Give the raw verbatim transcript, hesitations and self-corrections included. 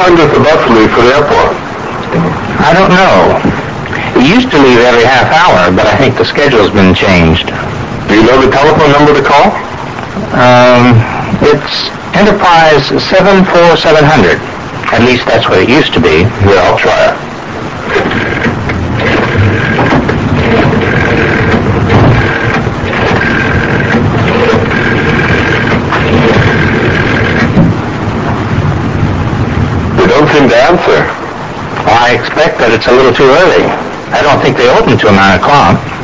time does the bus leave for the airport? I don't know. It used to leave every half hour, but I think the schedule's been changed. Do you know the telephone number to call? Um, it's Enterprise seven four seven hundred. At least that's what it used to be. Yeah, I'll try it. They don't seem to answer. I expect that it's a little too early. I don't think they open till nine o'clock.